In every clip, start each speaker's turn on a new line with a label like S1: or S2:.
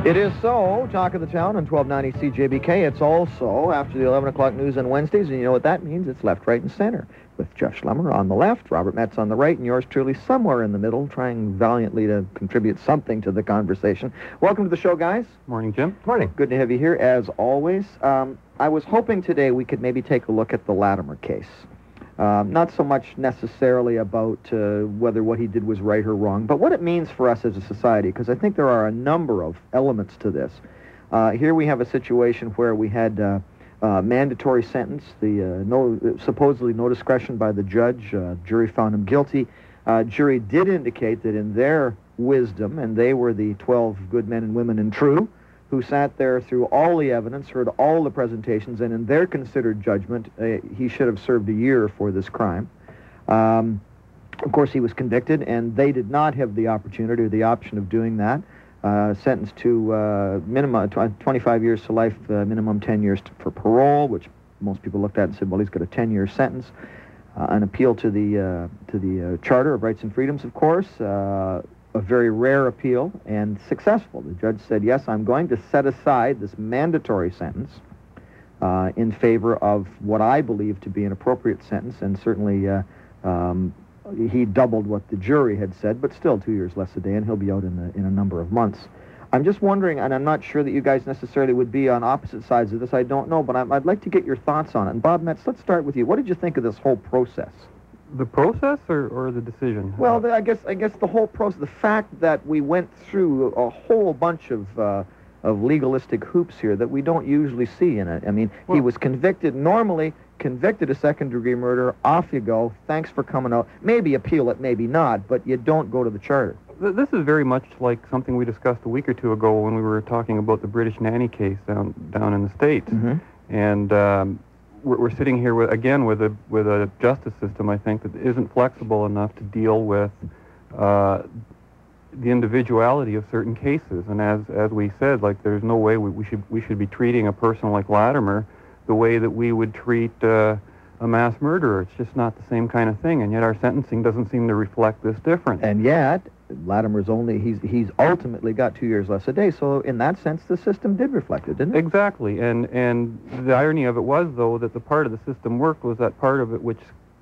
S1: It is so. Talk of the Town on 1290 CJBK. It's also after the 11 o'clock news on Wednesdays, and you know what that means? It's left, right, and center. With Jeff Schlemmer on the left, Robert Metz on the right, and yours truly somewhere in the middle, trying valiantly to contribute something to the conversation. Welcome to the show, guys.
S2: Morning, Jim.
S1: Morning. Good to have you here, as always. I was hoping today we could maybe take a look at the Latimer case. Not so much necessarily about whether what he did was right or wrong, but what it means for us as a society, because I think there are a number of elements to this. Here we have a situation where we had mandatory sentence, supposedly no discretion by the judge. Jury found him guilty. Jury did indicate that in their wisdom, and they were the 12 good men and women and true, who sat there through all the evidence, heard all the presentations, and in their considered judgment, he should have served a year for this crime. Of course, he was convicted, and they did not have the opportunity or the option of doing that. Sentenced to minimum 25 years to life, minimum 10 years for parole, which most people looked at and said, well, he's got a 10-year sentence. An appeal to the Charter of Rights and Freedoms, of course. A very rare appeal and successful. The judge said, yes, I'm going to set aside this mandatory sentence in favor of what I believe to be an appropriate sentence, and certainly he doubled what the jury had said, but still 2 years less a day, and he'll be out in a number of months. I'm just wondering, and I'm not sure that you guys necessarily would be on opposite sides of this, I don't know, but I'd like to get your thoughts on it. And Bob Metz, let's start with you. What did you think of this whole process?
S2: The process or the decision?
S1: Well, I guess the whole process, the fact that we went through a whole bunch of legalistic hoops here that we don't usually see in it. I mean, he was convicted, normally convicted of second-degree murder, off you go, thanks for coming out. Maybe appeal it, maybe not, but you don't go to the Charter.
S2: This is very much like something we discussed a week or two ago when we were talking about the British nanny case down in the States.
S1: Mm-hmm.
S2: And we're sitting here with a justice system, I think, that isn't flexible enough to deal with the individuality of certain cases. And as we said, like, there's no way we should be treating a person like Latimer the way that we would treat a mass murderer. It's just not the same kind of thing. And yet our sentencing doesn't seem to reflect this difference.
S1: And yet Latimer's he's ultimately got 2 years less a day, so in that sense the system did reflect it, didn't it?
S2: Exactly, and the irony of it was, though, that the part of the system worked was that part of it which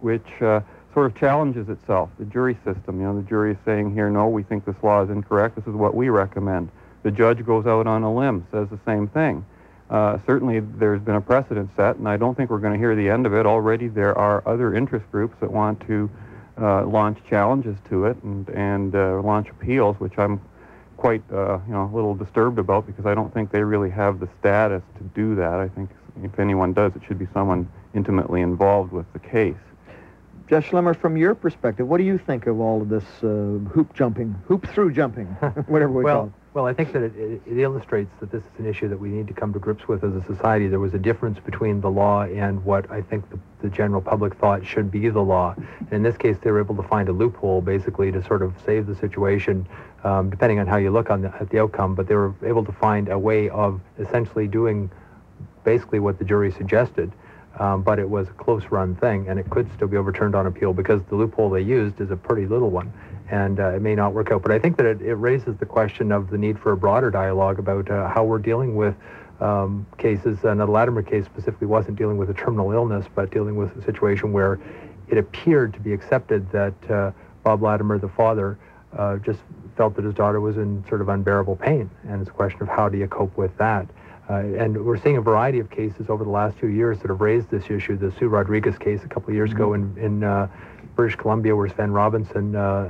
S2: sort of challenges itself, the jury system. You know, the jury is saying here, no, we think this law is incorrect, this is what we recommend. The judge goes out on a limb, says the same thing. Certainly there's been a precedent set, and I don't think we're going to hear the end of it. Already there are other interest groups that want to launch challenges to it and launch appeals, which I'm quite a little disturbed about, because I don't think they really have the status to do that. I think if anyone does, it should be someone intimately involved with the case.
S1: Jeff Schlemmer, from your perspective, what do you think of all of this hoop through jumping, whatever we call it?
S3: Well, I think that it illustrates that this is an issue that we need to come to grips with as a society. There was a difference between the law and what I think the general public thought should be the law. And in this case, they were able to find a loophole, basically, to sort of save the situation, depending on how you look at the outcome. But they were able to find a way of essentially doing basically what the jury suggested. But it was a close-run thing, and it could still be overturned on appeal because the loophole they used is a pretty little one, and it may not work out. But I think that it raises the question of the need for a broader dialogue about how we're dealing with cases. And the Latimer case specifically wasn't dealing with a terminal illness, but dealing with a situation where it appeared to be accepted that Bob Latimer, the father, just felt that his daughter was in sort of unbearable pain, and it's a question of how do you cope with that. And we're seeing a variety of cases over the last 2 years that have raised this issue. The Sue Rodriguez case a couple of years ago in British Columbia, where Sven Robinson,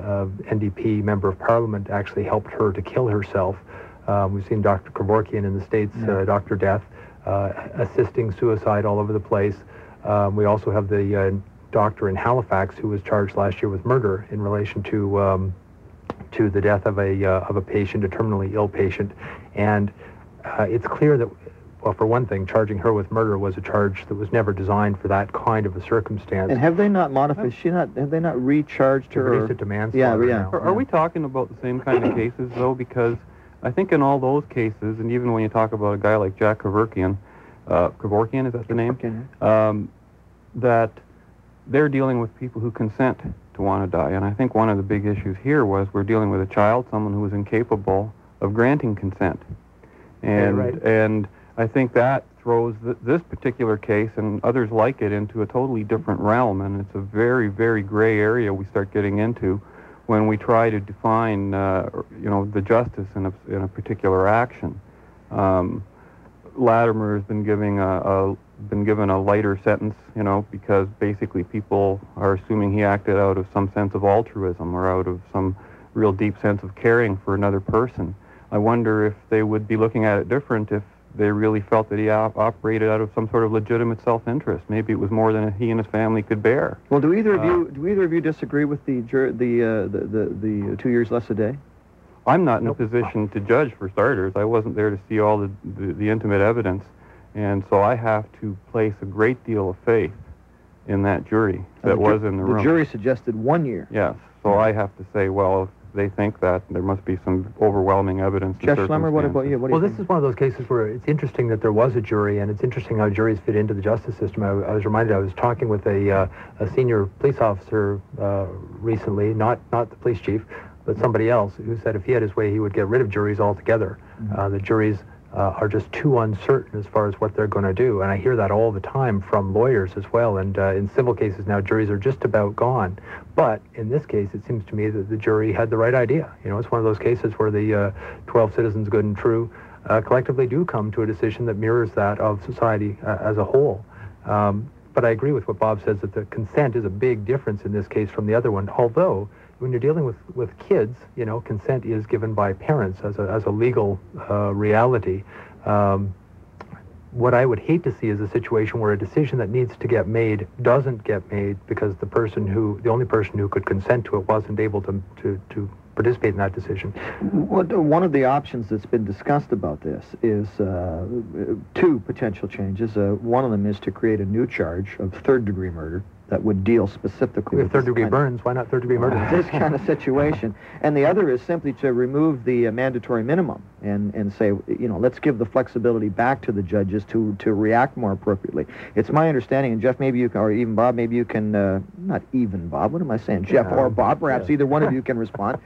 S3: NDP member of Parliament, actually helped her to kill herself. We've seen Dr. Kevorkian in the States, Dr. Death, assisting suicide all over the place. We also have the doctor in Halifax who was charged last year with murder in relation to the death of a patient, a terminally ill patient. And it's clear that, well, for one thing, charging her with murder was a charge that was never designed for that kind of a circumstance.
S1: And have they not modified? Have they not recharged her?
S3: Reduced it to manslaughter.
S1: Yeah.
S2: Are we talking about the same kind of cases, though? Because I think in all those cases, and even when you talk about a guy like Jack Kevorkian, is that the name? That they're dealing with people who consent to want to die. And I think one of the big issues here was we're dealing with a child, someone who was incapable of granting consent. And,
S3: right.
S2: and I think that throws this particular case and others like it into a totally different realm, and it's a very, very gray area we start getting into when we try to define, the justice in a particular action. Latimer has been given a lighter sentence, because basically people are assuming he acted out of some sense of altruism or out of some real deep sense of caring for another person. I wonder if they would be looking at it different if they really felt that he operated out of some sort of legitimate self-interest. Maybe it was more than he and his family could bear.
S1: Well, do either of you disagree with the 2 years less a day?
S2: I'm not in a position to judge, for starters. I wasn't there to see all the intimate evidence, and so I have to place a great deal of faith in that jury that was in the room.
S1: The jury suggested 1 year.
S2: Yes, so I have to say, well, if they think that, there must be some overwhelming evidence.
S1: Jeff Schlemmer, what about you?
S3: Well, this is one of those cases where it's interesting that there was a jury, and it's interesting how juries fit into the justice system. I was reminded, I was talking with a senior police officer recently, not the police chief, but somebody else, who said if he had his way, he would get rid of juries altogether. The juries are just too uncertain as far as what they're going to do, and I hear that all the time from lawyers as well, and in civil cases now, juries are just about gone. But in this case, it seems to me that the jury had the right idea. It's one of those cases where the 12 citizens, good and true, collectively do come to a decision that mirrors that of society as a whole. But I agree with what Bob says, that the consent is a big difference in this case from the other one, although when you're dealing with kids, consent is given by parents as a legal reality. What I would hate to see is a situation where a decision that needs to get made doesn't get made because the only person who could consent to it wasn't able to participate in that decision.
S1: One of the options that's been discussed about this is two potential changes. One of them is to create a new charge of third-degree murder that would deal specifically with
S3: third-degree burns. Why not third-degree murder?
S1: This kind of situation. And the other is simply to remove the mandatory minimum and say, let's give the flexibility back to the judges to react more appropriately. It's my understanding, and Jeff, maybe you can, or even Bob, maybe you can, not even Bob, what am I saying? Jeff or Bob, perhaps either one of you can respond.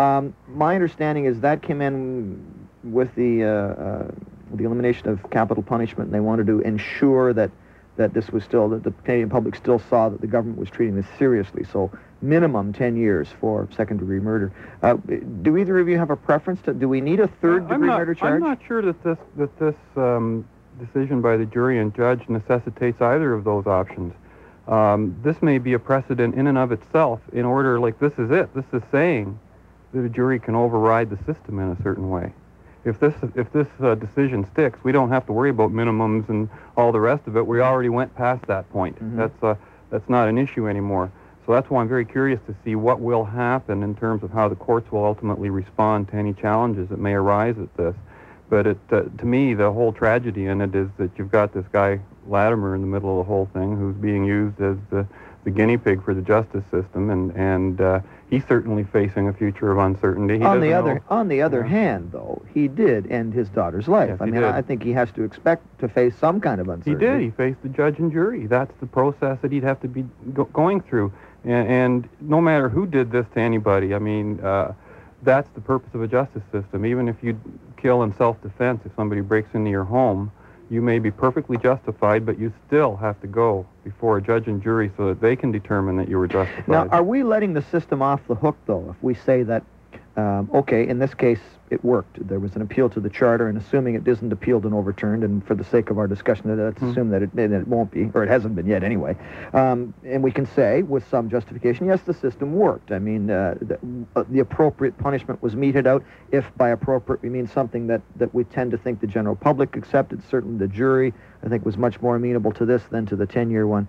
S1: My understanding is that came in with the elimination of capital punishment, and they wanted to ensure that this was still, that the Canadian public still saw that the government was treating this seriously. So minimum 10 years for second-degree murder. Do either of you have a preference? Do we need a third-degree murder charge?
S2: I'm not sure that this decision by the jury and judge necessitates either of those options. This may be a precedent in and of itself in order, like this is it. This is saying that a jury can override the system in a certain way. If this decision sticks, we don't have to worry about minimums and all the rest of it. We already went past that point. Mm-hmm. That's not an issue anymore. So that's why I'm very curious to see what will happen in terms of how the courts will ultimately respond to any challenges that may arise at this. But to me, the whole tragedy in it is that you've got this guy Latimer in the middle of the whole thing, who's being used as the guinea pig for the justice system, and he's certainly facing a future of uncertainty.
S1: On the other hand, though, he did end his daughter's life.
S2: Yes,
S1: I mean, I think he has to expect to face some kind of uncertainty.
S2: He did. He faced the judge and jury. That's the process that he'd have to be going through. And no matter who did this to anybody, I mean, that's the purpose of a justice system. Even if you kill in self-defense, if somebody breaks into your home, you may be perfectly justified, but you still have to go before a judge and jury so that they can determine that you were justified.
S1: Now, are we letting the system off the hook, though, if we say that, okay, in this case, it worked. There was an appeal to the charter, and assuming it isn't appealed and overturned, and for the sake of our discussion, let's assume that it won't be, or it hasn't been yet anyway, and we can say, with some justification, yes, the system worked. I mean, the appropriate punishment was meted out. If by appropriate we mean something that we tend to think the general public accepted, certainly the jury, I think, was much more amenable to this than to the 10-year one.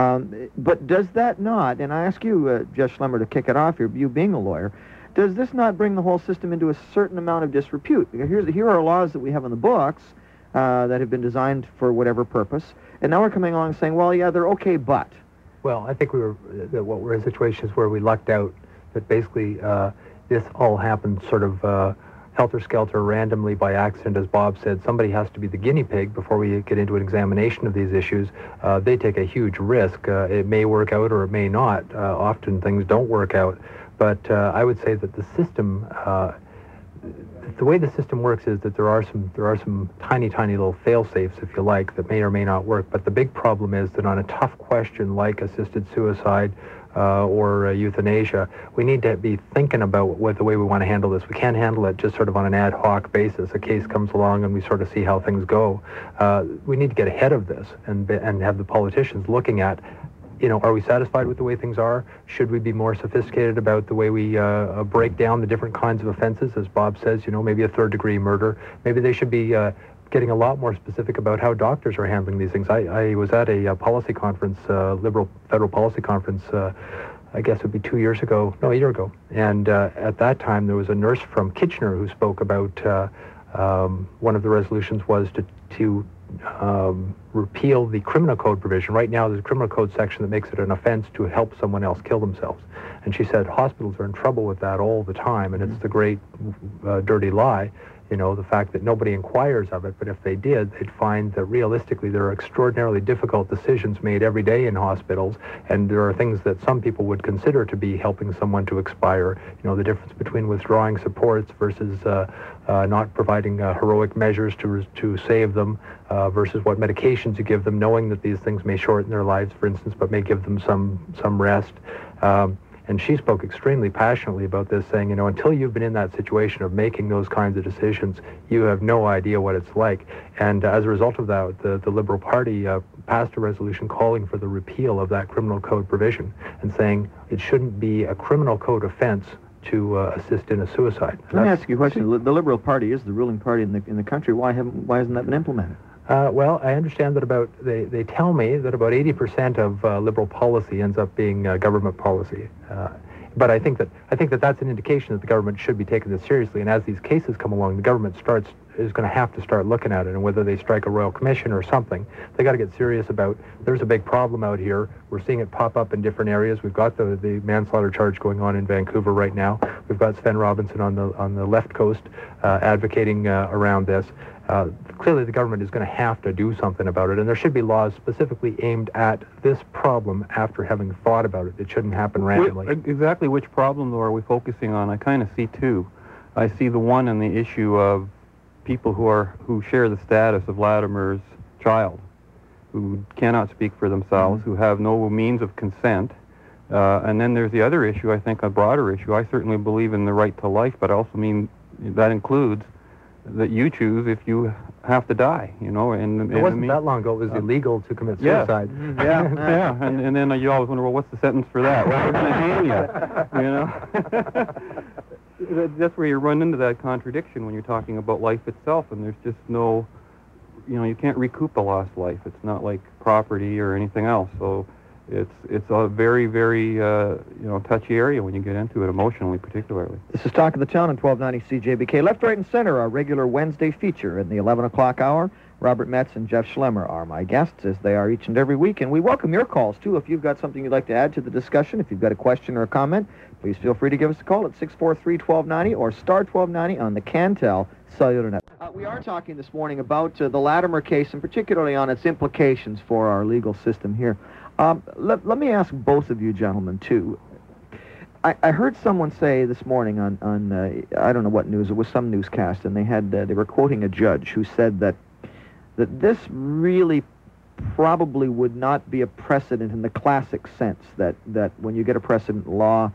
S1: But does that not, and I ask you, Judge Schlemmer, to kick it off here, you being a lawyer, does this not bring the whole system into a certain amount of disrepute? Here are laws that we have in the books that have been designed for whatever purpose, and now we're coming along saying, well, yeah, they're okay, but.
S3: Well, I think what we're in situations where we lucked out, that basically this all happened sort of helter-skelter, randomly, by accident. As Bob said, somebody has to be the guinea pig before we get into an examination of these issues. They take a huge risk. It may work out or it may not. Often things don't work out. But I would say that the system the way the system works is that there are some tiny little fail-safes, if you like, that may or may not work. But the big problem is that on a tough question like assisted suicide or euthanasia, we need to be thinking about the way we want to handle this. We can't handle it just sort of on an ad hoc basis. A case comes along and we sort of see how things go. We need to get ahead of this and have the politicians looking at, are we satisfied with the way things are? Should we be more sophisticated about the way we break down the different kinds of offenses? As Bob says, maybe a third-degree murder. Maybe they should be getting a lot more specific about how doctors are handling these things. I was at a policy conference, Liberal Federal Policy Conference, I guess it would be a year ago. And at that time, there was a nurse from Kitchener who spoke about one of the resolutions was to repeal the criminal code provision. Right now, there's a criminal code section that makes it an offense to help someone else kill themselves. And she said hospitals are in trouble with that all the time, and it's the great dirty lie, the fact that nobody inquires of it, but if they did, they'd find that realistically there are extraordinarily difficult decisions made every day in hospitals, and there are things that some people would consider to be helping someone to expire. The difference between withdrawing supports versus not providing heroic measures to save them versus what medications you give them, knowing that these things may shorten their lives, for instance, but may give them some rest. And she spoke extremely passionately about this, saying, until you've been in that situation of making those kinds of decisions, you have no idea what it's like. And as a result of that, the Liberal Party passed a resolution calling for the repeal of that criminal code provision and saying it shouldn't be a criminal code offense to assist in a suicide.
S1: Let me ask you a question. The Liberal Party is the ruling party in the country. Why hasn't that been implemented?
S3: Well, I understand that they tell me that about 80% of Liberal policy ends up being government policy. But I think that that's an indication that the government should be taking this seriously. And as these cases come along, the government is going to have to start looking at it, and whether they strike a royal commission or something, they got to get serious about. There's a big problem out here. We're seeing it pop up in different areas. We've got the manslaughter charge going on in Vancouver right now. We've got Sven Robinson on the left coast advocating around this. Clearly, the government is going to have to do something about it, and there should be laws specifically aimed at this problem after having thought about it. It shouldn't happen randomly.
S2: Exactly which problem, though, are we focusing on? I kind of see two. I see the one in the issue of people who share the status of Latimer's child, who cannot speak for themselves, who have no means of consent. And then there's the other issue, I think, a broader issue. I certainly believe in the right to life, but I also mean that includes that you choose if you have to die,
S3: It wasn't that long ago. It was illegal to commit suicide.
S2: Yeah. And then you always wonder, well, what's the sentence for that? Well, we're going to hang you. That's where you run into that contradiction when you're talking about life itself, and there's just no, you can't recoup a lost life. It's not like property or anything else. So it's a very, very touchy area when you get into it, emotionally particularly.
S1: This is Talk of the Town on 1290 CJBK. Left, Right, and Center, our regular Wednesday feature in the 11 o'clock hour. Robert Metz and Jeff Schlemmer are my guests, as they are each and every week. And we welcome your calls, too. If you've got something you'd like to add to the discussion, if you've got a question or a comment, please feel free to give us a call at 643-1290 or star 1290 on the Cantel cellular net. We are talking this morning about the Latimer case, and particularly on its implications for our legal system here. Let me ask both of you gentlemen, too. I heard someone say this morning on I don't know what news, it was some newscast, and they were quoting a judge who said that this really probably would not be a precedent in the classic sense, that when you get a precedent law,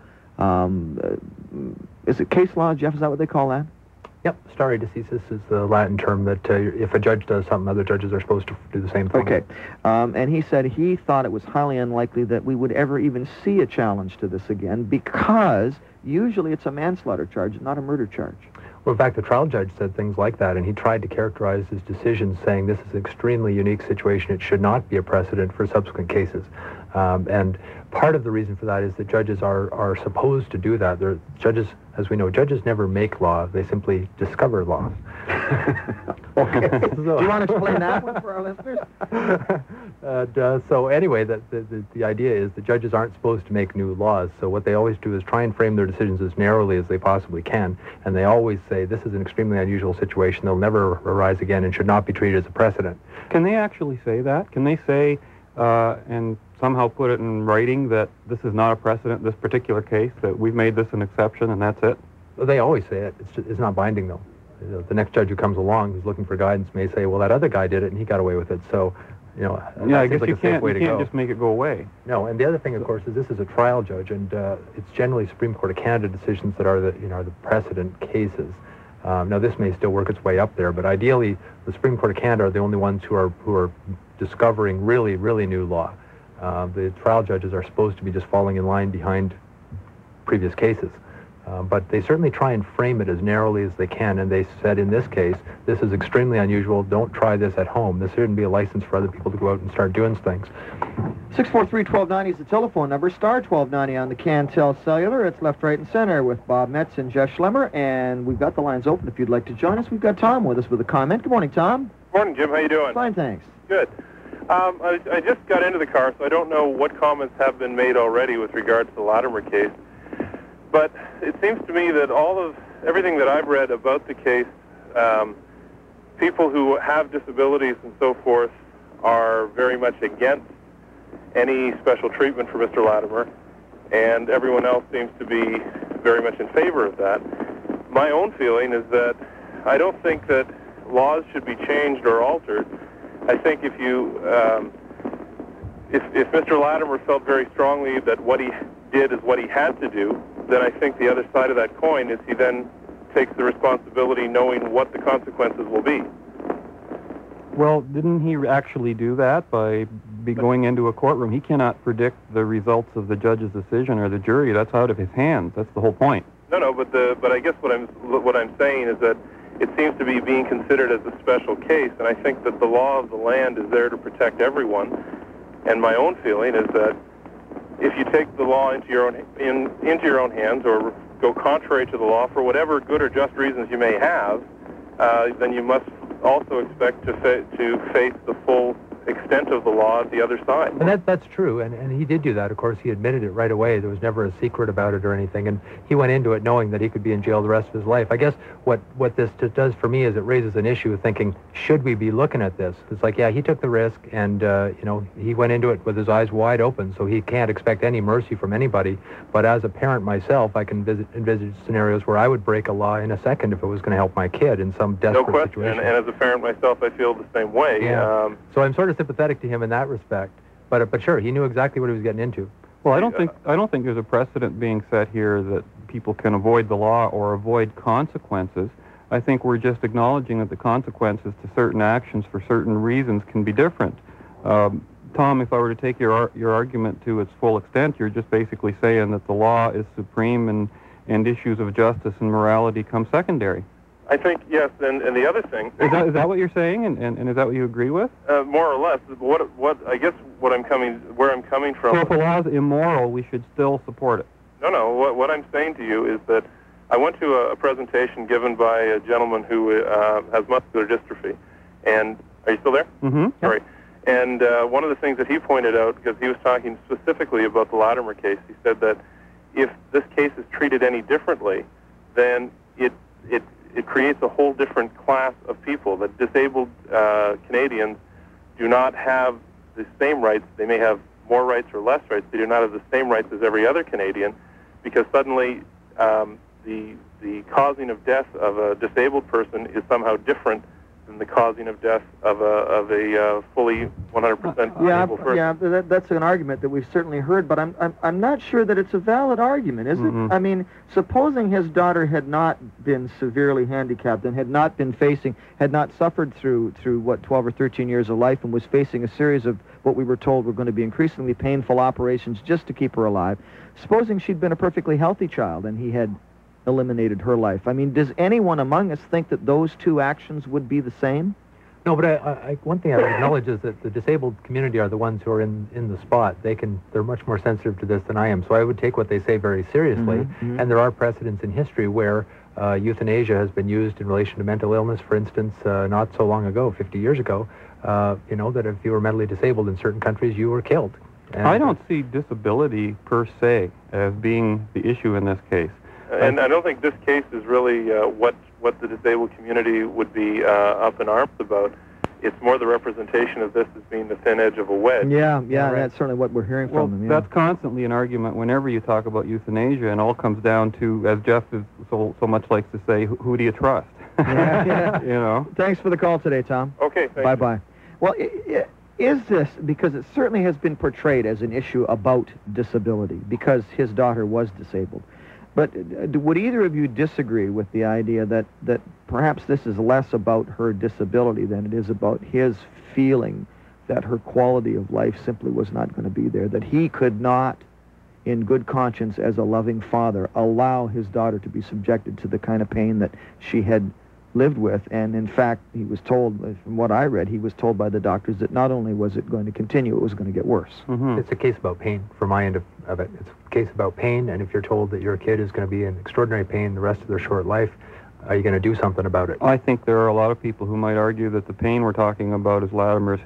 S1: is it case law, Jeff, is that what they call that?
S3: Yep, stare decisis is the Latin term that if a judge does something, other judges are supposed to do the same thing.
S1: Okay, and he said he thought it was highly unlikely that we would ever even see a challenge to this again, because usually it's a manslaughter charge, not a murder charge.
S3: Well, in fact, the trial judge said things like that, and he tried to characterize his decision saying this is an extremely unique situation. It should not be a precedent for subsequent cases. And part of the reason for that is that judges are supposed to do that. Judges, as we know, judges never make law. They simply discover law.
S1: Okay. Do you want to explain that one for our listeners?
S3: So anyway, the idea is the judges aren't supposed to make new laws. So what they always do is try and frame their decisions as narrowly as they possibly can. And they always say this is an extremely unusual situation. They'll never arise again and should not be treated as a precedent.
S2: Can they actually say that? Can they say, and somehow put it in writing, that this is not a precedent, this particular case, that we've made this an exception and that's it?
S3: They always say it. It's not binding, though. The next judge who comes along who's looking for guidance may say, well, that other guy did it and he got away with it. So,
S2: yeah, I guess
S3: like
S2: you can't
S3: go.
S2: just make it go away.
S3: No, and the other thing, of course, is this is a trial judge, and it's generally Supreme Court of Canada decisions that are the precedent cases. Now, this may still work its way up there, but ideally, the Supreme Court of Canada are the only ones who are discovering really, really new law. The trial judges are supposed to be just falling in line behind previous cases. But they certainly try and frame it as narrowly as they can, and they said in this case, this is extremely unusual, don't try this at home. This shouldn't be a license for other people to go out and start doing things.
S1: 643-1290 is the telephone number, star 1290 on the Cantel Cellular. It's Left, Right, and Center with Bob Metz and Jeff Schlemmer, and we've got the lines open if you'd like to join us. We've got Tom with us with a comment. Good morning, Tom.
S4: Morning, Jim. How you doing?
S1: Fine, thanks.
S4: Good. I just got into the car, so I don't know what comments have been made already with regard to the Latimer case. But it seems to me that everything that I've read about the case, people who have disabilities and so forth are very much against any special treatment for Mr. Latimer, and everyone else seems to be very much in favor of that. My own feeling is that I don't think that laws should be changed or altered. I think if Mr. Latimer felt very strongly that what he did is what he had to do, then I think the other side of that coin is he then takes the responsibility knowing what the consequences will be.
S2: Well, didn't he actually do that by going into a courtroom? He cannot predict the results of the judge's decision or the jury. That's out of his hands. That's the whole point.
S4: No, but I guess what I'm saying is that it seems to be being considered as a special case, and I think that the law of the land is there to protect everyone. And my own feeling is that if you take the law into your own hands, or go contrary to the law for whatever good or just reasons you may have, then you must also expect to face the full extent of the law at the other side.
S3: And that's true, and he did do that. Of course, he admitted it right away. There was never a secret about it or anything, and he went into it knowing that he could be in jail the rest of his life. I guess what this does for me is it raises an issue of thinking, should we be looking at this? It's like, yeah, he took the risk, and he went into it with his eyes wide open, so he can't expect any mercy from anybody. But as a parent myself, I can envisage scenarios where I would break a law in a second if it was going to help my kid in some desperate situation.
S4: And as a parent myself, I feel the same way.
S3: Yeah. So I'm sort of sympathetic to him in that respect, but sure, he knew exactly what he was getting into.
S2: Well, I don't think there's a precedent being set here that people can avoid the law or avoid consequences. I think we're just acknowledging that the consequences to certain actions for certain reasons can be different. Tom, if I were to take your argument to its full extent, you're just basically saying that the law is supreme and issues of justice and morality come secondary.
S4: I think, yes, and the other thing...
S2: Is that what you're saying, and is that what you agree with?
S4: More or less. Where I'm coming from...
S2: So if a law is immoral, we should still support it?
S4: No, what I'm saying to you is that I went to a presentation given by a gentleman who has muscular dystrophy, and... Are you still there?
S2: Mm-hmm.
S4: Sorry. And one of the things that he pointed out, because he was talking specifically about the Latimer case, he said that if this case is treated any differently, then it creates a whole different class of people. That disabled Canadians do not have the same rights. They may have more rights or less rights. They do not have the same rights as every other Canadian, because suddenly the causing of death of a disabled person is somehow different than the causing of death of a fully 100% disabled person.
S1: Yeah, that's an argument that we've certainly heard, but I'm not sure that it's a valid argument, is it? I mean, supposing his daughter had not been severely handicapped and had not suffered through what, 12 or 13 years of life, and was facing a series of what we were told were going to be increasingly painful operations just to keep her alive. Supposing she'd been a perfectly healthy child and he had eliminated her life. I mean, does anyone among us think that those two actions would be the same?
S3: No, but one thing I would acknowledge is that the disabled community are the ones who are in the spot. They're much more sensitive to this than I am, so I would take what they say very seriously. And there are precedents in history where euthanasia has been used in relation to mental illness, for instance, not so long ago, 50 years ago, that if you were mentally disabled in certain countries, you were killed. And
S2: I don't see disability per se as being the issue in this case.
S4: And I don't think this case is really what the disabled community would be up in arms about. it's more the representation of this as being the thin edge of a wedge.
S1: Yeah,
S3: right.
S1: that's certainly what we're hearing
S2: Well,
S1: from them. Yeah.
S2: that's constantly an argument whenever you talk about euthanasia, and all comes down to, as Jeff is so much likes to say, who do you trust?
S1: Yeah.
S2: You know.
S1: Thanks for the call today, Tom.
S4: Okay, thank you.
S1: Bye-bye. Well, is this, because it certainly has been portrayed as an issue about disability, because his daughter was disabled, but would either of you disagree with the idea that perhaps this is less about her disability than it is about his feeling that her quality of life simply was not going to be there, that he could not, in good conscience as a loving father, allow his daughter to be subjected to the kind of pain that she had lived with? And in fact, he was told, from what I read, he was told by the doctors that not only was it going to continue, it was going to get worse.
S2: Mm-hmm.
S3: It's a case about pain, from my end of it. It's a case about pain, and if you're told that your kid is going to be in extraordinary pain the rest of their short life, are you going to do something about it?
S2: I think there are a lot of people who might argue that the pain we're talking about is Latimer's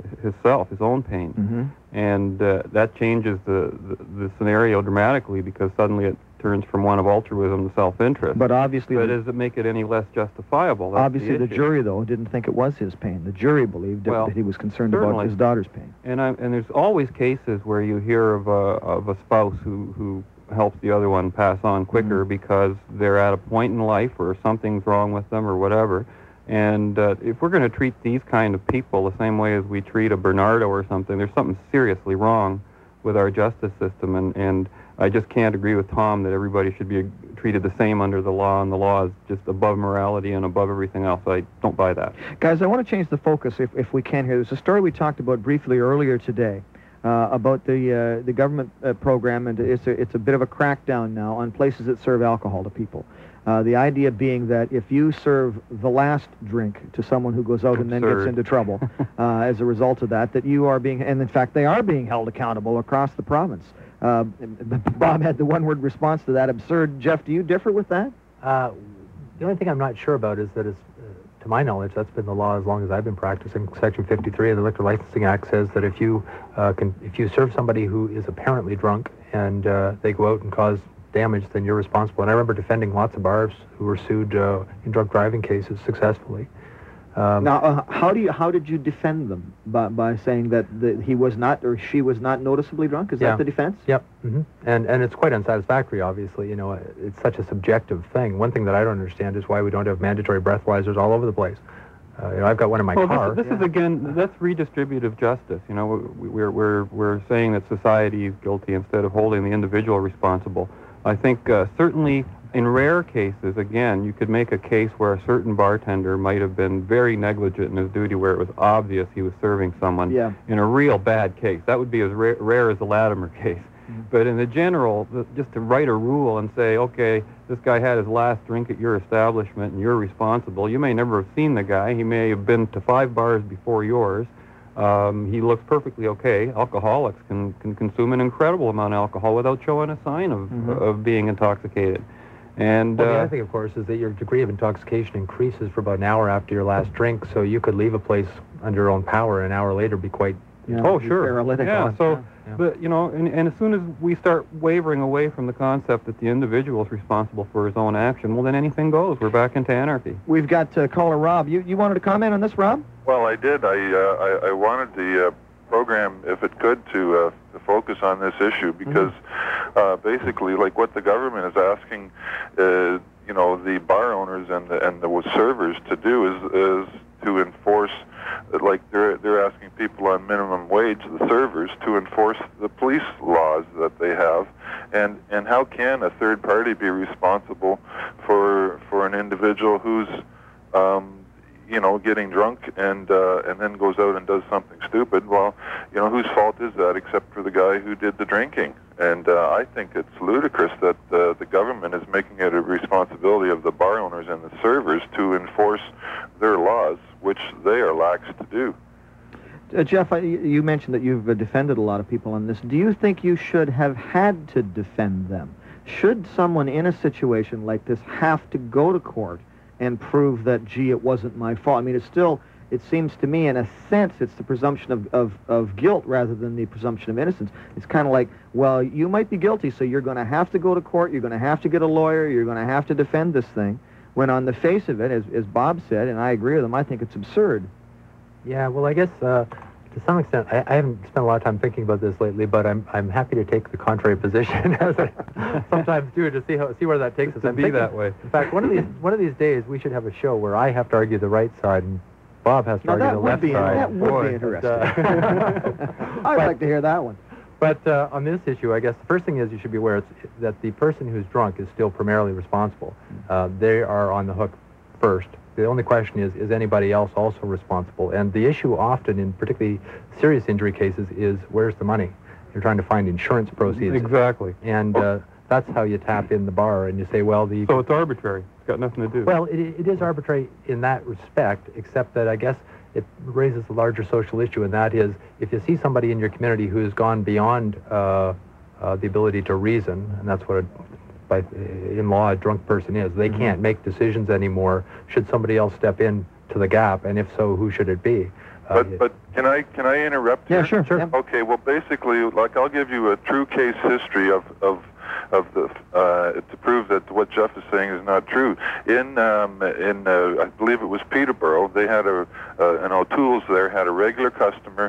S2: his own pain.
S1: Mm-hmm.
S2: And that changes the scenario dramatically, because suddenly it turns from one of altruism to self-interest.
S1: But obviously,
S2: But does it make it any less justifiable? That's
S1: obviously the
S2: issue.
S1: jury, though, didn't think it was his pain. The jury believed
S2: Well,
S1: that he was concerned about
S2: certainly.
S1: his daughter's pain.
S2: And there's always cases where you hear of a spouse who helps the other one pass on quicker because they're at a point in life or something's wrong with them or whatever. And if we're going to treat these kind of people the same way as we treat a Bernardo or something, there's something seriously wrong with our justice system. And I just can't agree with Tom that everybody should be treated the same under the law, and the law is just above morality and above everything else. I don't buy that.
S1: Guys, I want to change the focus if we can here. There's a story we talked about briefly earlier today about the government program, and it's a bit of a crackdown now on places that serve alcohol to people. The idea being that if you serve the last drink to someone who goes out and then gets into trouble as a result of that you are being, and in fact they are being held accountable across the province. Bob had the one-word response to that. Absurd. Jeff, do you differ with that?
S3: The only thing I'm not sure about is that, to my knowledge, that's been the law as long as I've been practicing. Section 53 of the Liquor Licensing Act says that if you serve somebody who is apparently drunk and they go out and cause damage, then you're responsible. And I remember defending lots of bars who were sued in drunk driving cases successfully.
S1: Now, how did you defend them? By saying that he was not or she was not noticeably drunk? Is that the defense?
S3: Yep. Mm-hmm. And it's quite unsatisfactory, obviously. You know, it's such a subjective thing. One thing that I don't understand is why we don't have mandatory breathalyzers all over the place. You know, I've got one in my car.
S2: This is again, that's redistributive justice. You know, we're saying that society is guilty instead of holding the individual responsible. I think certainly in rare cases, again, you could make a case where a certain bartender might have been very negligent in his duty, where it was obvious he was serving someone in a real bad case. That would be as rare as the Latimer case. Mm-hmm. But in the general, just to write a rule and say, okay, this guy had his last drink at your establishment and you're responsible. You may never have seen the guy. He may have been to 5 bars before yours. He looks perfectly okay. Alcoholics can consume an incredible amount of alcohol without showing a sign of being intoxicated. And
S3: the other thing, of course, is that your degree of intoxication increases for about an hour after your last drink, so you could leave a place under your own power and an hour later be quite...
S2: Oh, sure.
S1: Paralytic.
S2: Yeah, but, you know, and as soon as we start wavering away from the concept that the individual is responsible for his own action, well, then anything goes. We're back into anarchy.
S1: We've got caller Rob. You wanted to comment on this, Rob?
S5: Well, I did. I wanted the program, if it could, to focus on this issue because basically, like what the government is asking, you know, the bar owners and the servers to do is to enforce, like they're asking people on minimum wage, the servers, to enforce the police laws that they have, and how can a third party be responsible for an individual who's you know, getting drunk and then goes out and does something stupid? Well, you know, whose fault is that except for the guy who did the drinking? And I think it's ludicrous that the government is making it a responsibility of the bar owners and the servers to enforce their laws, which they are lax to do.
S1: Jeff, you mentioned that you've defended a lot of people on this. Do you think you should have had to defend them? Should someone in a situation like this have to go to court and prove that, gee, it wasn't my fault? I mean, it seems to me, in a sense, it's the presumption of guilt rather than the presumption of innocence. It's kind of like, well, you might be guilty, so you're going to have to go to court, you're going to have to get a lawyer, you're going to have to defend this thing, when on the face of it, as Bob said, and I agree with him, I think it's absurd.
S3: Yeah, well, I guess to some extent, I haven't spent a lot of time thinking about this lately, but I'm happy to take the contrary position as I sometimes do to see where that takes us.
S2: To be that way.
S3: In fact, one of these days we should have a show where I have to argue the right side and Bob has to argue the left side.
S1: That would be interesting. I'd like to hear that one.
S3: But on this issue, I guess the first thing is you should be aware that the person who's drunk is still primarily responsible. They are on the hook first. The only question is anybody else also responsible? And the issue often, in particularly serious injury cases, is where's the money? You're trying to find insurance proceeds.
S2: Exactly.
S3: And that's how you tap in the bar and you say, well,
S2: So it's arbitrary. It's got nothing to do.
S3: Well, it is arbitrary in that respect, except that I guess it raises a larger social issue, and that is if you see somebody in your community who has gone beyond the ability to reason, and that's what in law a drunk person is. They can't make decisions anymore. Should somebody else step in to the gap, and if so, who should it be?
S5: But can I interrupt here?
S1: Yeah, sure.
S3: Sure.
S1: Yeah.
S5: Okay, well, basically, like I'll give you a true case history of the to prove that what Jeff is saying is not true. In I believe it was Peterborough, they had an O'Toole's there had a regular customer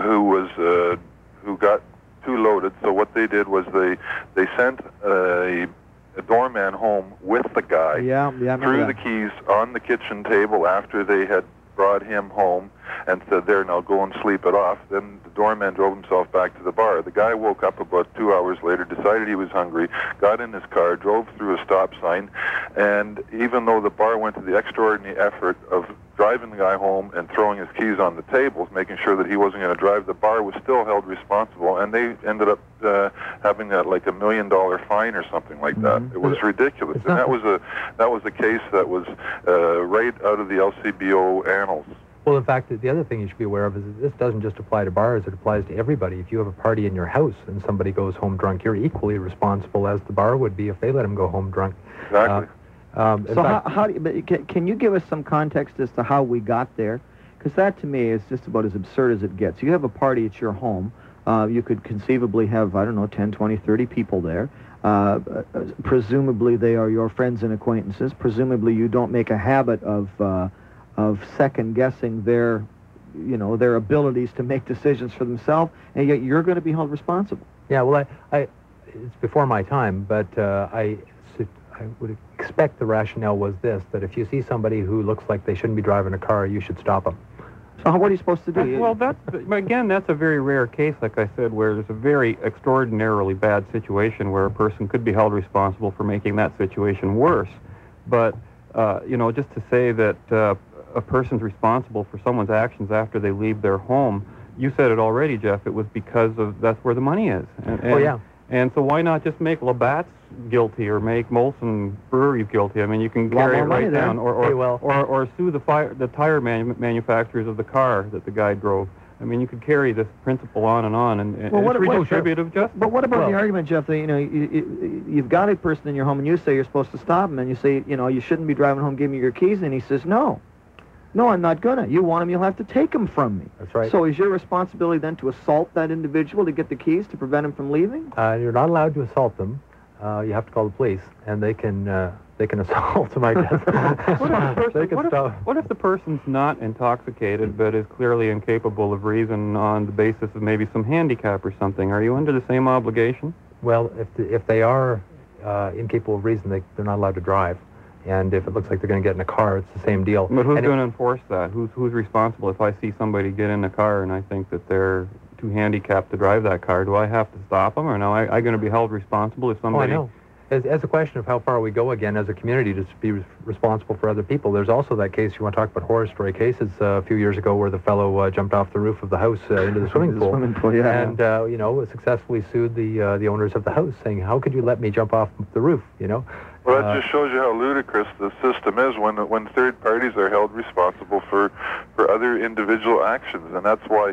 S5: who got too loaded. So what they did was they sent a doorman home with the guy. Threw the keys on the kitchen table after they had brought him home and said, there, now go and sleep it off. Then the doorman drove himself back to the bar. The guy woke up about 2 hours later, decided he was hungry, got in his car, drove through a stop sign, and even though the bar went to the extraordinary effort of driving the guy home and throwing his keys on the tables, making sure that he wasn't going to drive, the bar was still held responsible, and they ended up having like $1 million fine or something like that. It was ridiculous, and that was a case that was right out of the LCBO annals.
S3: Well, in fact, the other thing you should be aware of is that this doesn't just apply to bars, it applies to everybody. If you have a party in your house and somebody goes home drunk, you're equally responsible as the bar would be if they let him go home drunk.
S5: Exactly.
S1: Can you give us some context as to how we got there? Because that, to me, is just about as absurd as it gets. You have a party at your home. You could conceivably have, 10, 20, 30 people there. Presumably they are your friends and acquaintances. Presumably you don't make a habit of second-guessing their abilities to make decisions for themselves, and yet you're going to be held responsible.
S3: Yeah, well, it's before my time, but I would expect the rationale was this, that if you see somebody who looks like they shouldn't be driving a car, you should stop them.
S1: So what are you supposed to do?
S2: Well, that's a very rare case, like I said, where there's a very extraordinarily bad situation where a person could be held responsible for making that situation worse. But, just to say that a person's responsible for someone's actions after they leave their home, you said it already, Jeff, it was because that's where the money is. And so why not just make Labatt's guilty or make Molson Breweries guilty? I mean, you can carry it right down, or sue the tire manufacturers of the car that the guy drove. I mean, you could carry this principle on, and it's redistributive justice.
S1: But what about the argument, Jeff, that you've got a person in your home and you say you're supposed to stop him, and you say you shouldn't be driving home, give me your keys, and he says no. No, I'm not gonna. You want him, you'll have to take him from me.
S3: That's right.
S1: So is your responsibility then to assault that individual to get the keys to prevent him from leaving?
S3: You're not allowed to assault them. You have to call the police, and they can assault them, I guess.
S2: What if the person's not intoxicated but is clearly incapable of reason on the basis of maybe some handicap or something? Are you under the same obligation?
S3: Well, if they are incapable of reason, they're not allowed to drive. And if it looks like they're going to get in a car, it's the same deal.
S2: But who's going to enforce that? Who's responsible? If I see somebody get in a car and I think that they're too handicapped to drive that car, do I have to stop them, or no? I going to be held responsible if somebody...
S3: Oh, I know. As a question of how far we go again as a community to be responsible for other people, there's also that case, you want to talk about horror story cases, a few years ago where the fellow jumped off the roof of the house into the swimming pool. And, successfully sued the owners of the house, saying, how could you let me jump off the roof,
S5: Well, that just shows you how ludicrous the system is when third parties are held responsible for other individual actions, and that's why,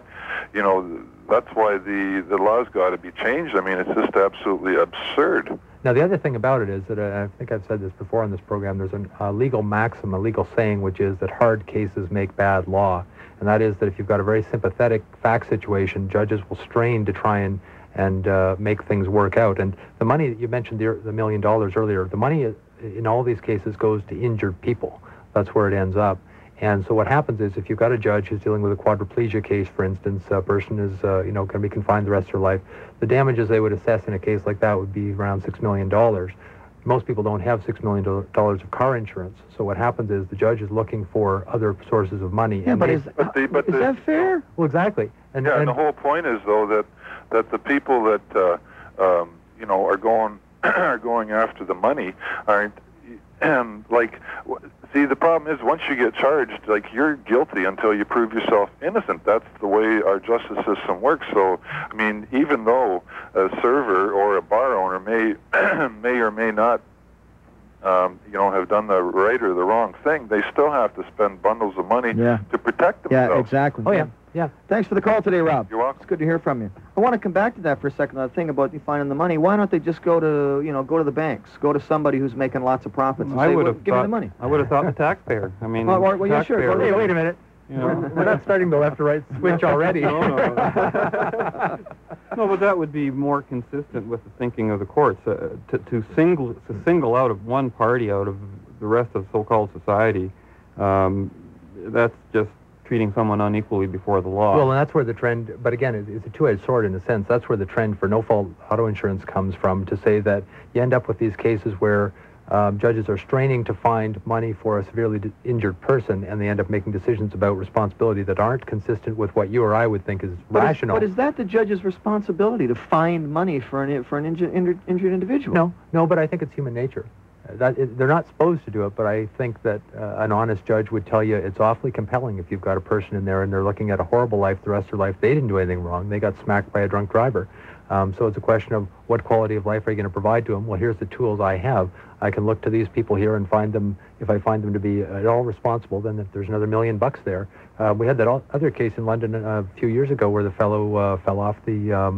S5: the law's got to be changed. I mean, it's just absolutely absurd.
S3: Now, the other thing about it is that, I think I've said this before on this program, there's a legal maxim, a legal saying, which is that hard cases make bad law, and that is that if you've got a very sympathetic fact situation, judges will strain to try and make things work out. And the money that you mentioned, the $1 million earlier, the money in all these cases goes to injured people. That's where it ends up. And so what happens is, if you've got a judge who's dealing with a quadriplegia case, for instance, a person is going to be confined the rest of their life, the damages they would assess in a case like that would be around $6 million. Most people don't have $6 million of car insurance. So what happens is the judge is looking for other sources of money.
S1: Yeah, but is that fair?
S3: Well, exactly.
S5: And the whole point is, though, that the people that are going after the money aren't see, the problem is, once you get charged, you're guilty until you prove yourself innocent. That's the way our justice system works. So, I mean, even though a server or a bar owner may or may not, have done the right or the wrong thing, they still have to spend bundles of money to protect themselves.
S1: Yeah, exactly.
S3: Oh, yeah. Yeah.
S1: Thanks for the call today, Rob.
S5: You're welcome.
S1: It's good to hear from you. I want to come back to that for a second, that thing about you finding the money. Why don't they just go to the banks, go to somebody who's making lots of profits and say, give me the money?
S2: I would have thought the taxpayer. I mean,
S1: well, yeah, sure.
S3: Hey, wait a minute. We're not starting the left to right switch already.
S2: No, but that would be more consistent with the thinking of the courts. To single out of one party out of the rest of so-called society, that's just treating someone unequally before the law.
S3: Well, and that's where the trend, but again, it's a two-edged sword in a sense. That's where the trend for no-fault auto insurance comes from, to say that you end up with these cases where judges are straining to find money for a severely injured person, and they end up making decisions about responsibility that aren't consistent with what you or I would think is rational.
S1: But is that the judge's responsibility, to find money for an injured individual?
S3: No, but I think it's human nature. They're not supposed to do it, but I think that an honest judge would tell you it's awfully compelling if you've got a person in there and they're looking at a horrible life the rest of their life. They didn't do anything wrong. They got smacked by a drunk driver. So it's a question of what quality of life are you going to provide to them? Well, here's the tools I have. I can look to these people here and find them. If I find them to be at all responsible, then if there's another $1 million there. We had that other case in London a few years ago where the fellow fell off the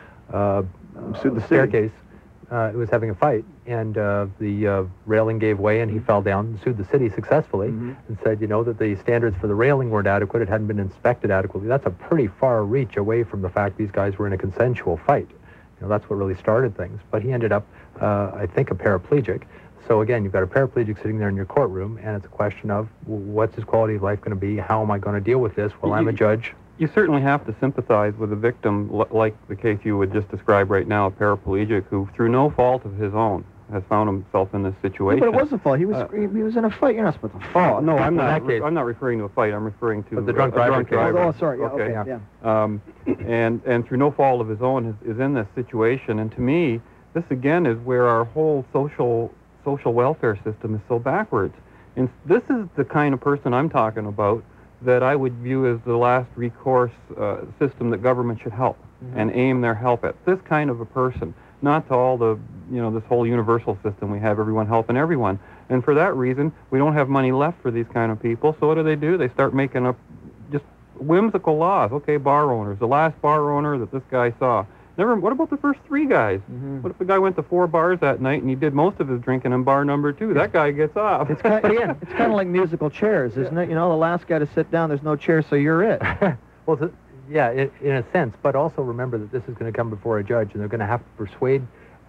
S3: staircase. It was having a fight, and the railing gave way, and he fell down and sued the city successfully and said, that the standards for the railing weren't adequate. It hadn't been inspected adequately. That's a pretty far reach away from the fact these guys were in a consensual fight. That's what really started things. But he ended up, I think, a paraplegic. So again, you've got a paraplegic sitting there in your courtroom, and it's a question of, what's his quality of life going to be? How am I going to deal with this? Well, I'm a judge.
S2: You certainly have to sympathize with a victim like the case you would just describe right now, a paraplegic who, through no fault of his own, has found himself in this situation.
S1: Yeah, but it wasn't a fault. He was in a fight. You're not supposed to fall.
S2: No, I'm not. I'm not referring to a fight. I'm referring to
S3: the drunk driver.
S1: Oh, sorry. Yeah, okay.
S2: And through no fault of his own is in this situation. And to me, this again is where our whole social welfare system is so backwards. And this is the kind of person I'm talking about that I would view as the last recourse system that government should help and aim their help at. This kind of a person, not to all the, this whole universal system we have, everyone helping everyone. And for that reason, we don't have money left for these kind of people. So what do? They start making up just whimsical laws. Okay, bar owners, the last bar owner that this guy saw. What about the first 3 guys? What if the guy went to 4 bars that night and he did most of his drinking in bar number 2? That guy gets off.
S1: It's kind of like musical chairs, isn't it? The last guy to sit down, there's no chair, so you're it.
S3: Well, in a sense, but also remember that this is going to come before a judge, and they're going to have to persuade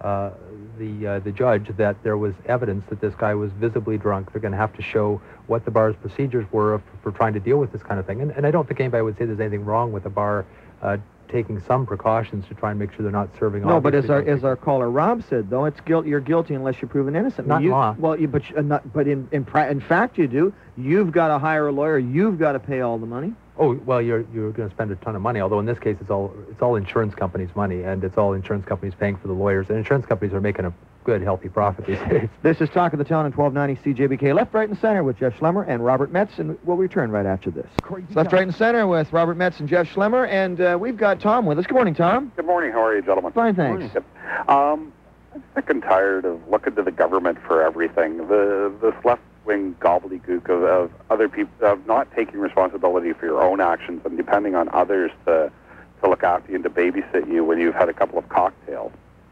S3: the judge that there was evidence that this guy was visibly drunk. They're going to have to show what the bar's procedures were for trying to deal with this kind of thing. And I don't think anybody would say there's anything wrong with a bar taking some precautions to try and make sure they're not serving.
S1: No, but as our caller Rob said, though, it's you're guilty unless you're proven innocent.
S3: Not law.
S1: Well, but in fact you do. You've got to hire a lawyer. You've got to pay all the money.
S3: Oh, well, you're going to spend a ton of money. Although in this case, it's all insurance companies' money, and it's all insurance companies paying for the lawyers. And insurance companies are making a good, healthy profit these days.
S1: This is Talk of the Town on 1290 CJBK. Left, Right, and Center with Jeff Schlemmer and Robert Metz, and we'll return right after this. Left, Right, and Center with Robert Metz and Jeff Schlemmer, and we've got Tom with us. Good morning, Tom.
S6: Good morning. How are you, gentlemen?
S1: Fine, thanks.
S6: I'm sick and tired of looking to the government for everything. This left-wing gobbledygook of other people, of not taking responsibility for your own actions and depending on others to look after you and to babysit you when you've had a couple of cocktails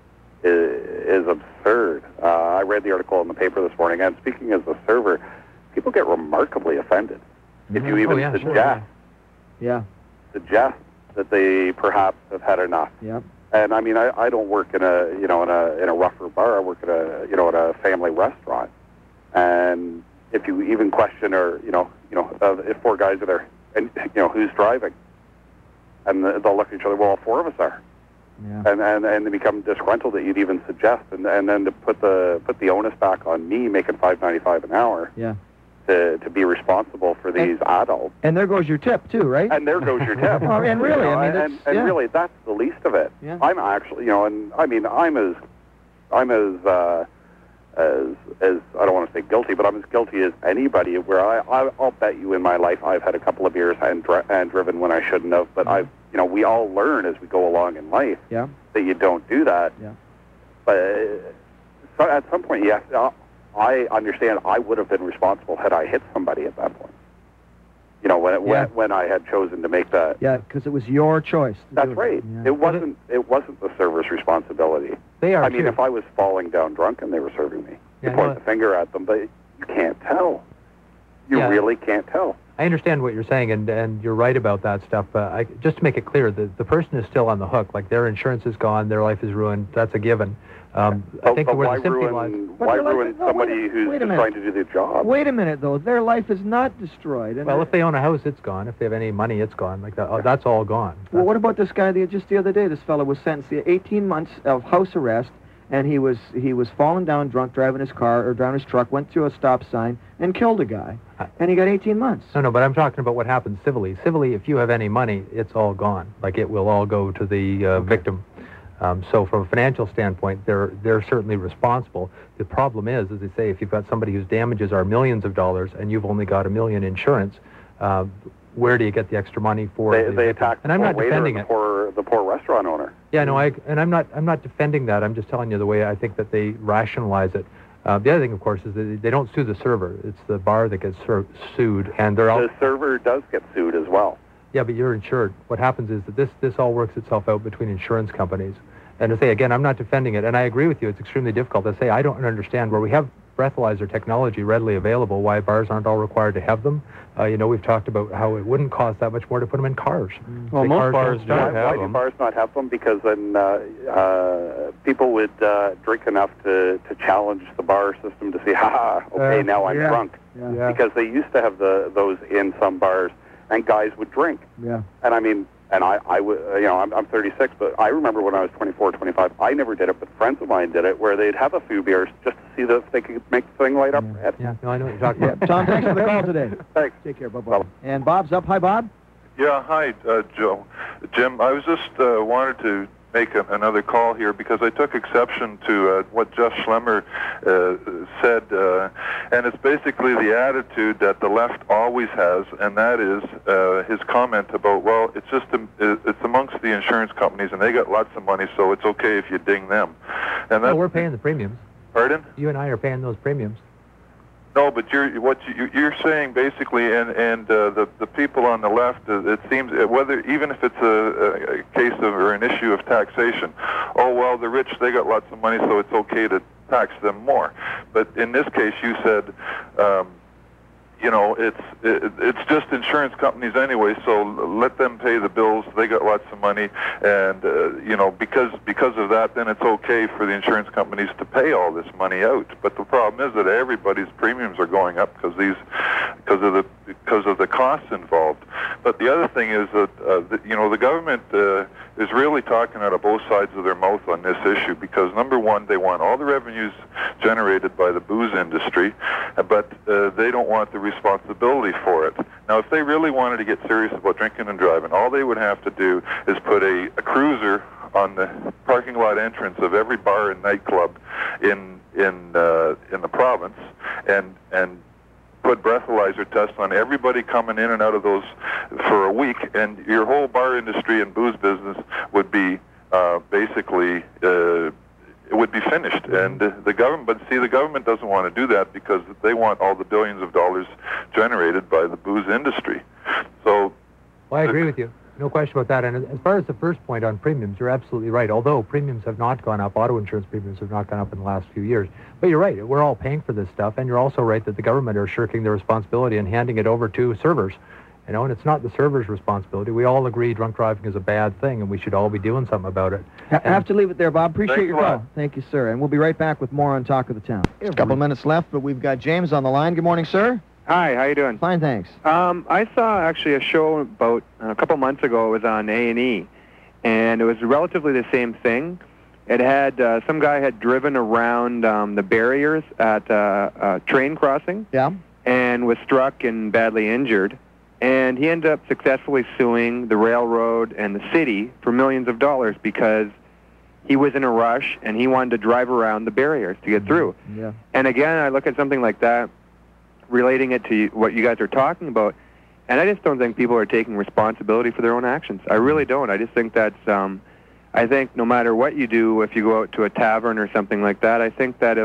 S6: is absurd. I read the article in the paper this morning, and speaking as a server, people get remarkably offended if you even suggest that they perhaps have had enough.
S1: Yeah.
S6: And I mean, I don't work in a rougher bar. I work at a family restaurant, and if you even question, or if four guys are there, and who's driving, and they'll look at each other. Well, four of us are.
S1: Yeah.
S6: And they become disgruntled that you'd even suggest, and then to put the onus back on me making $5.95 an hour.
S1: Yeah.
S6: To be responsible for these adults.
S1: And there goes your tip too, right?
S6: And there goes your tip.
S1: Oh, and really, I mean,
S6: really, that's the least of it.
S1: Yeah.
S6: I'm actually, and I mean, I'm as I don't want to say guilty, but I'm as guilty as anybody. Where I'll bet you in my life I've had a couple of beers and driven when I shouldn't have. But we all learn as we go along in life.
S1: Yeah.
S6: That you don't do that.
S1: Yeah.
S6: But so at some point, yes, I understand I would have been responsible had I hit somebody at that point. When I had chosen to make that.
S1: Yeah, because it was your choice.
S6: That's right. Yeah. It wasn't the server's responsibility.
S3: They are.
S6: I mean, if I was falling down drunk and they were serving me, you point the finger at them, but you can't tell. You really can't tell.
S3: I understand what you're saying, and you're right about that stuff. Just to make it clear, the person is still on the hook. Like, their insurance is gone, their life is ruined. That's a given. I think where the sympathy lies.
S6: Why ruin somebody who's just trying to do their job?
S1: Wait a minute, though. Their life is not destroyed.
S3: Well, if they own a house, it's gone. If they have any money, it's gone. Like that, that's all gone.
S1: Well, what about this guy? Just the other day, this fellow was sentenced to 18 months of house arrest, and he was falling down drunk, driving his car or driving his truck, went through a stop sign and killed a guy, and he got 18 months.
S3: No, but I'm talking about what happens civilly. Civilly, if you have any money, it's all gone. Like, it will all go to the victim. So from a financial standpoint, they're certainly responsible. The problem is, as they say, if you've got somebody whose damages are millions of dollars and you've only got $1 million insurance, where do you get the extra money for?
S6: They attack
S3: and I'm not defending it.
S6: The poor restaurant owner.
S3: Yeah, no, I'm not defending that. I'm just telling you the way I think that they rationalize it. The other thing, of course, is that they don't sue the server. It's the bar that gets sued, and
S6: the server does get sued as well.
S3: Yeah, but you're insured. What happens is that this all works itself out between insurance companies. And to say, again, I'm not defending it, and I agree with you, it's extremely difficult. To say, I don't understand where we have breathalyzer technology readily available, why bars aren't all required to have them. We've talked about how it wouldn't cost that much more to put them in cars.
S2: Well, most bars don't have them.
S6: Why do bars not have them? Because then people would drink enough to challenge the bar system to say, now I'm drunk.
S1: Yeah.
S6: Because they used to have those in some bars, and guys would drink.
S1: Yeah.
S6: And I mean, and I would, I'm 36, but I remember when I was 24, 25, I never did it, but friends of mine did it, where they'd have a few beers just to see if they could make the thing light up red.
S3: Yeah, no, I know what you're talking about.
S1: Tom, thanks for the call today.
S6: Thanks.
S1: Take care, bye-bye. And Bob's up. Hi, Bob.
S5: Yeah, hi, Joe. Jim, I was just wanted to make another call here because I took exception to what Jeff Schlemmer said, and it's basically the attitude that the left always has, and that is his comment about, well, it's just it's amongst the insurance companies, and they got lots of money, so it's okay if you ding them. And
S3: we're paying the premiums.
S5: Pardon?
S3: You and I are paying those premiums.
S5: No, but you're saying basically, and the people on the left, it seems, even if it's a case of or an issue of taxation, oh well, the rich, they got lots of money, so it's okay to tax them more. But in this case, you said, it's just insurance companies anyway, so let them pay the bills. They got lots of money, and because of that, then it's okay for the insurance companies to pay all this money out. But the problem is that everybody's premiums are going up because of the costs involved. But the other thing is that the government is really talking out of both sides of their mouth on this issue because number one, they want all the revenues generated by the booze industry, but they don't want the responsibility for it. Now, if they really wanted to get serious about drinking and driving, all they would have to do is put a cruiser on the parking lot entrance of every bar and nightclub in the province, and put breathalyzer tests on everybody coming in and out of those for a week, and your whole bar industry and booze business would be basically it would be finished. And the government doesn't want to do that because they want all the billions of dollars generated by the booze industry. So,
S3: well, I agree with you. No question about that. And as far as the first point on premiums, you're absolutely right. Although premiums have not gone up, auto insurance premiums have not gone up in the last few years. But you're right. We're all paying for this stuff. And you're also right that the government are shirking their responsibility and handing it over to servers. You know, and it's not the server's responsibility. We all agree drunk driving is a bad thing, and we should all be doing something about it.
S1: I have to leave it there, Bob. Appreciate
S5: Thanks
S1: your
S5: a lot.
S1: call. Thank you, sir. And we'll be right back with more on Talk of the Town. A couple minutes left, but we've got James on the line. Good morning, sir.
S7: Hi, how you doing?
S1: Fine, thanks.
S7: I saw actually a show about a couple months ago. It was on A&E, and it was relatively the same thing. It had some guy had driven around the barriers at a train crossing,
S1: Yeah.
S7: and was struck and badly injured. And he ended up successfully suing the railroad and the city for millions of dollars because he was in a rush and he wanted to drive around the barriers to get through.
S1: Yeah.
S7: And again, I look at something like that, relating it to what you guys are talking about, and I just don't think people are taking responsibility for their own actions. I really don't. I just think that's, I think no matter what you do, if you go out to a tavern or something like that, I think that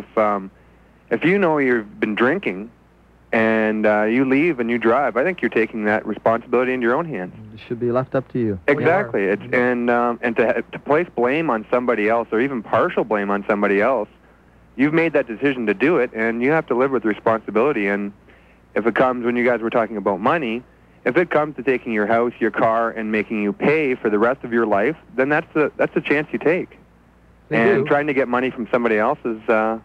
S7: if you know you've been drinking and you leave and you drive, I think you're taking that responsibility into your own hands.
S1: It should be left up to you.
S7: Exactly. It's and to place blame on somebody else, or even partial blame on somebody else, you've made that decision to do it, and you have to live with responsibility. And if it comes, when you guys were talking about money, if it comes to taking your house, your car, and making you pay for the rest of your life, then that's a chance you take. And trying to get money from somebody else is,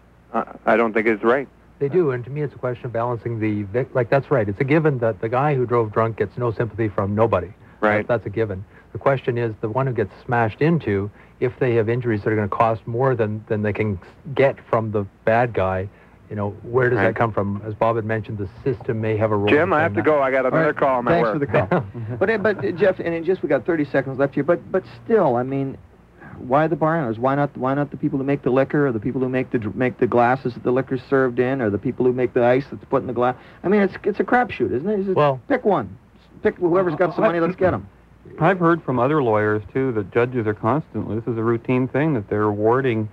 S7: I don't think is right.
S3: They do, and to me it's a question of balancing like, that's right. It's a given that the guy who drove drunk gets no sympathy from nobody.
S7: Right.
S3: That's a given. The question is the one who gets smashed into, if they have injuries that are going to cost more than they can get from the bad guy, you know, where does that come from? As Bob had mentioned, the system may have a role.
S7: Jim, I have to go. I got another call on my
S1: Thanks
S7: work.
S1: for the call. but Jeff, and we got 30 seconds left here. But still, I mean, why the bar owners? Why not the people who make the liquor, or the people who make the glasses that the liquor's served in, or the people who make the ice that's put in the glass? I mean, it's a crapshoot, isn't it? Well, pick one. Pick whoever's got some money. Let's get them.
S2: I've heard from other lawyers, too, that judges are constantly, this is a routine thing, that they're awarding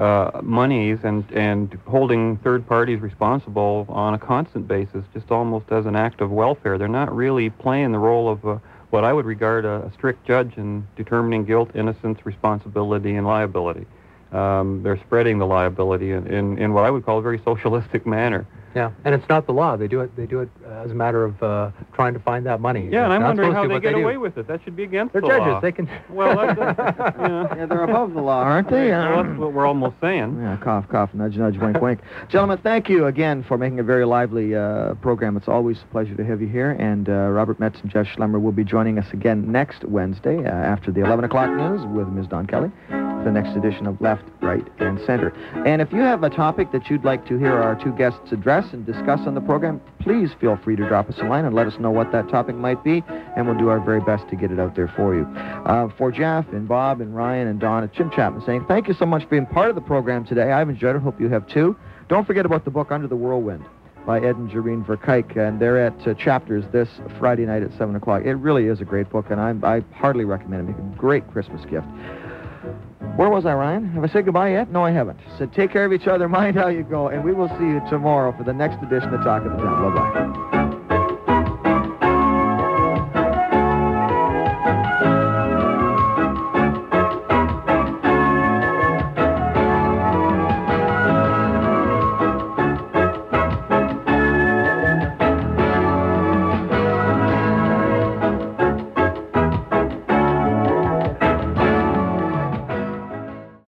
S2: monies and holding third parties responsible on a constant basis, just almost as an act of welfare. They're not really playing the role of what I would regard a strict judge in determining guilt, innocence, responsibility, and liability. They're spreading the liability in what I would call a very socialistic manner.
S3: Yeah, and it's not the law. They do it as a matter of trying to find that money.
S2: Yeah, and I'm
S3: Not
S2: wondering
S3: supposed
S2: how
S3: to,
S2: they
S3: but
S2: get
S3: do.
S2: away with it. That should be against
S3: They're
S2: the
S3: judges.
S2: law.
S3: They can.
S2: Well, yeah.
S1: They're above the law, aren't they?
S2: Well, that's what we're almost saying.
S1: Yeah, cough, cough, nudge, nudge, wink, wink. Gentlemen, thank you again for making a very lively program. It's always a pleasure to have you here. And Robert Metz and Jeff Schlemmer will be joining us again next Wednesday after the 11 o'clock news with Ms. Don Kelly, the next edition of Left, Right, and Center. And if you have a topic that you'd like to hear our two guests address and discuss on the program, please feel free to drop us a line and let us know what that topic might be, and we'll do our very best to get it out there for you. For Jeff and Bob and Ryan and Don, it's Jim Chapman saying thank you so much for being part of the program today. I've enjoyed it. Hope you have too. Don't forget about the book Under the Whirlwind by Ed and Jareen Verkijk, and they're at Chapters this Friday night at 7 o'clock. It really is a great book, and I heartily recommend it. Make a great Christmas gift. Where was I, Ryan? Have I said goodbye yet? No, I haven't. So take care of each other, mind how you go, and we will see you tomorrow for the next edition of Talk of the Town. Bye-bye.